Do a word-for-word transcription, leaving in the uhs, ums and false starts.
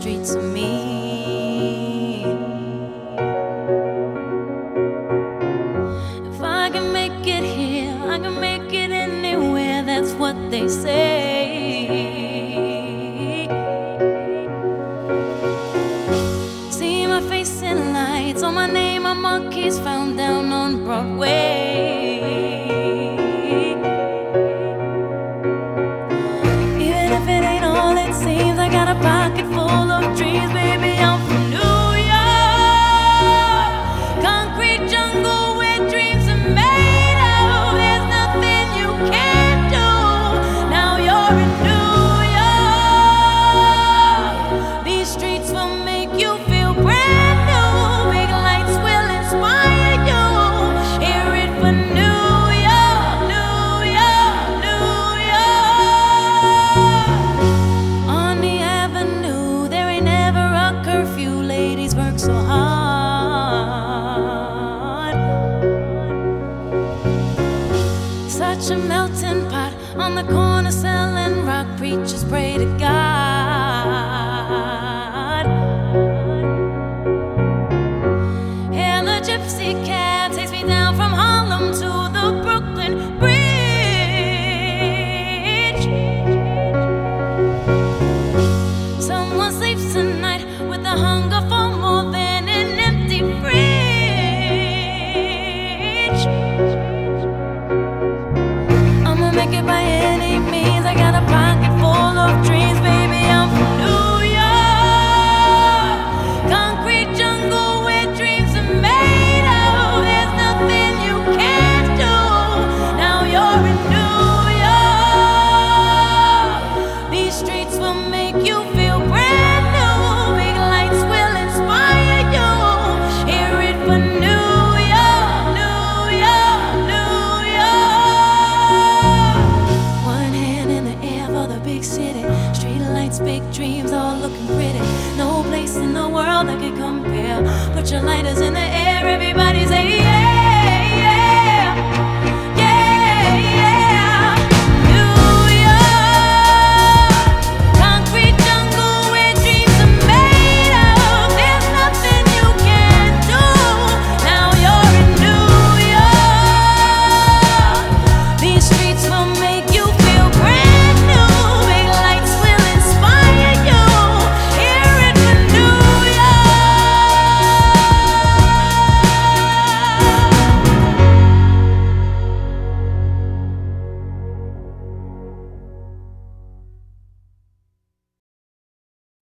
streets of me. If I can make it here, I can make it anywhere, that's what they say. See my face in lights, on my name, my monkeys found down on Broadway. Seems I got a pocket full of dreams, baby. I'm from New York, concrete jungle where dreams are made of. There's nothing you can't do. Now you're in New York. These streets will make you feel brand new. Big lights will inspire you. Hear it for New York, New York, New York. Ladies work so hard. Such a melting pot on the corner selling rock. Preachers pray to God. And the gypsy cab takes me down from Harlem to the Brooklyn Bridge. Someone sleeps tonight with the hunger for more than an empty fridge. I'ma make it by any means. I got a pocket full of dreams, baby. I'm from New York, concrete jungle where dreams are made of. There's nothing you can't do. Now you're in New York. These streets will make you feel brand new. Big dreams all looking pretty. No place in the world that can compare. Put your lighters in